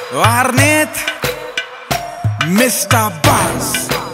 Arnett, Mr. Buzz,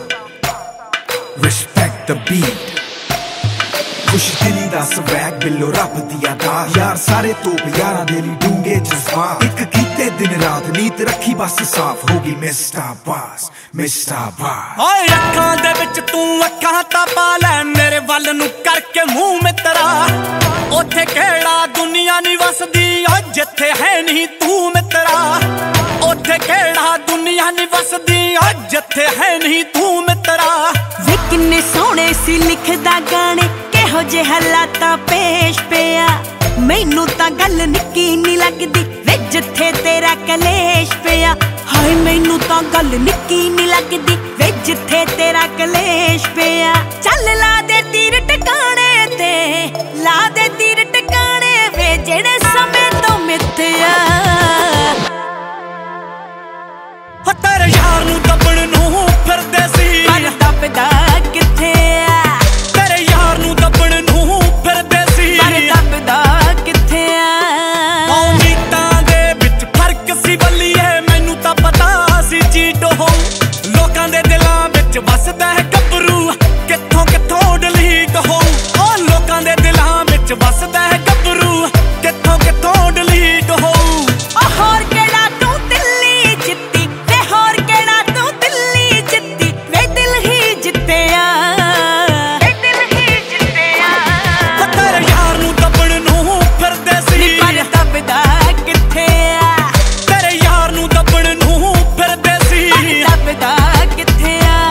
respect the beat. खुश दिली दा स्वैग बिल्लो रब दिया दास यार सारे तोप यारां दे लई डूंगे जज्बात इक कीते दिन रात नीत रखी बस साफ होगी मिस्टर बस ओए अखां दे विच तू अखां ता पा लै मेरे वल नू करके मुंह मित्रा ओथे किहड़ा दुनिया नहीं वसदी ओ जिथे है नहीं तू मित्रा ओथे किहड़ा दुनिया नहीं वसदी ओ जिथे है नहीं तू मित्रा वे किन्ने सोहणे सी लिखदा गाने हो जे हालाता पेश पिया मैनू तां गल निक्की नहीं लगदी वे जिथे तेरा कलेश पिया हाय मैनू तां गल निक्की नहीं लगदी वे जिथे तेरा कलेश पिया चल ला दे तीर टकाने ते ला दे तीर टकाने वे जेड़े समय तो मिथया तेरे यार नू दबण नू फिरदे सी पर दबदा किथे तेरे यार नू दबण नू फिरदे सी पर दबदा किथे ओ नीतां दे विच फर्क सी बल्लीए मैनू तां पता सी चीट हो लोकां दे दिलां विच वसदा है गबरू कित्थों कित्थों डिलीट हो ओ लोकां दे दिलां विच वसदा है गबरू कित्थों कित्थों डिलीट हो ओ होर केड़ा तू दिल्ली जित्ती वे होर केड़ा तू दिल्ली जित्ती वे दिल ही जित्तिया वे दिल ही जित्तिया तेरे यार नू दबण नू फिरदे सी पर दबदा किथे तेरे यार नू दबण नू फिरदे सी पर दबदा किथे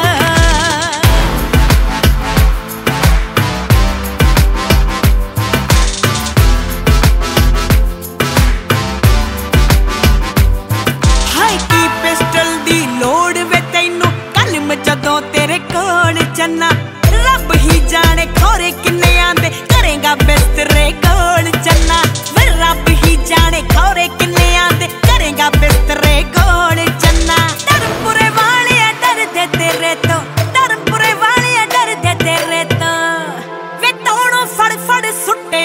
हाय की पिस्टल दी लोड़ वे तैनू कल मैं जदों तेरे कोल चन्ना रब ही जाने खोरे किन्ने आंदे करेगा बिस्तरे कोल चन्ना वे रब ही जाने खोरे किन्ने आंदे करेगा बिस्तरे कोल चन्ना धर्मपुरे वाले डर दे तेरे तो धर्मपुरे वाले डर दे तेरे तो वे तोड़ो फड़ फड़ सुट्टे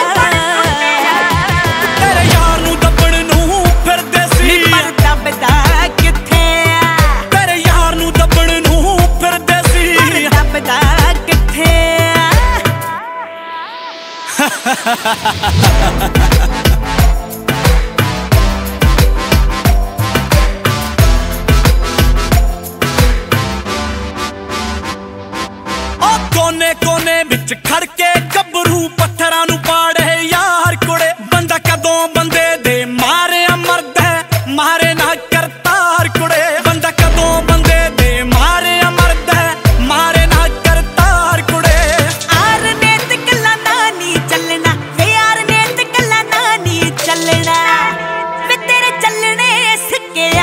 तेरे यार नू दबण नू फिरदे सी पर दबदा किथे तेरे यार नू दबण नू फिरदे सी पर दबदा किथे ओ कोने कोने विच खड़ के गबरू पत्थरां नू पाड़े यार कुड़े बंदा कदों बंदे दे मारे मरदा मारे ना करतार कुड़े बंदा कदों बंदे दे मारे मरदा मारे ना करतार कुड़े आर ने ते गल्ला नानी चलना वे यार ने ते गल्ला नानी चलना वे तेरे चलने सिक्किया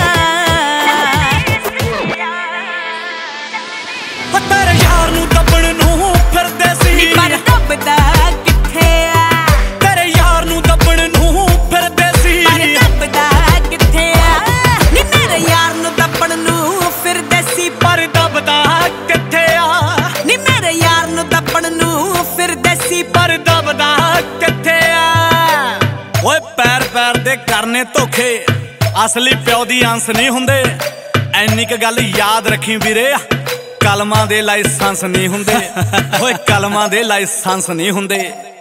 तेरे यार नू दबण नू फिरदे सी पर दबदा किथे तेरे यार नू दबण नू फिरदे सी पर दबदा किथे नी मेरे यार नू दबण नू फिरदे सी पर दबदा किथे आ नी मेरे यार नू दबण नू फिरदे सी पर दबदा किथे आ ओए पैर पैर दे करने धोखे असली प्यो दी अंस नहीं हुंदे ऐनी क गल याद रखी वीरे कलमां दे लाइसेंस नहीं हुंदे ओए कलमां दे लाइसेंस नहीं हुंदे